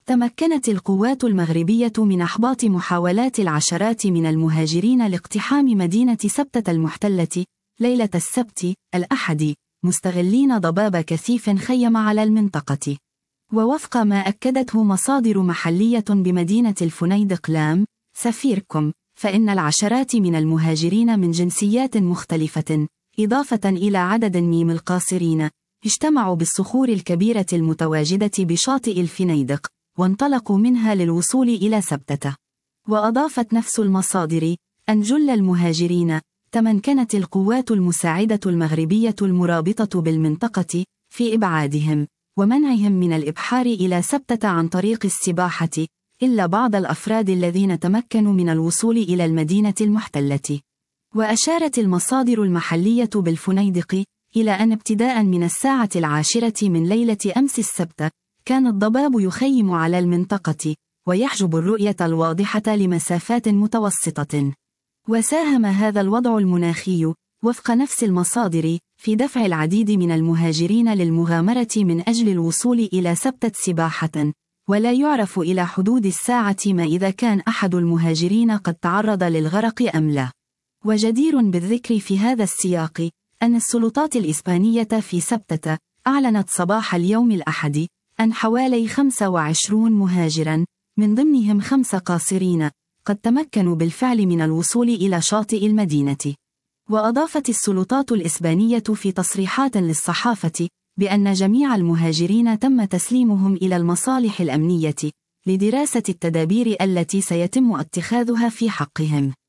تمكنت القوات المغربية من إحباط محاولات العشرات من المهاجرين لاقتحام مدينة سبتة المحتلة ليلة السبت الأحد، مستغلين ضباب كثيف خيم على المنطقة. ووفق ما أكدته مصادر محلية بمدينة الفنيدق لام سفيركم، فإن العشرات من المهاجرين من جنسيات مختلفة، إضافة إلى عدد من القاصرين، اجتمعوا بالصخور الكبيرة المتواجدة بشاطئ الفنيدق، وانطلقوا منها للوصول إلى سبتة. وأضافت نفس المصادر أن جل المهاجرين تمكنت القوات المساعدة المغربية المرابطة بالمنطقة في إبعادهم ومنعهم من الإبحار إلى سبتة عن طريق السباحة، إلا بعض الأفراد الذين تمكنوا من الوصول إلى المدينة المحتلة. وأشارت المصادر المحلية بالفنيدق إلى أن ابتداء من الساعة 10 من ليلة أمس السبت، كان الضباب يخيم على المنطقة ويحجب الرؤية الواضحة لمسافات متوسطة. وساهم هذا الوضع المناخي وفق نفس المصادر في دفع العديد من المهاجرين للمغامرة من أجل الوصول إلى سبتة سباحة، ولا يعرف إلى حدود الساعة ما إذا كان أحد المهاجرين قد تعرض للغرق أم لا. وجدير بالذكر في هذا السياق أن السلطات الإسبانية في سبتة أعلنت صباح اليوم الأحد أن حوالي 25 مهاجراً من ضمنهم 5 قاصرين قد تمكنوا بالفعل من الوصول إلى شاطئ المدينة. وأضافت السلطات الإسبانية في تصريحات للصحافة بأن جميع المهاجرين تم تسليمهم إلى المصالح الأمنية لدراسة التدابير التي سيتم اتخاذها في حقهم.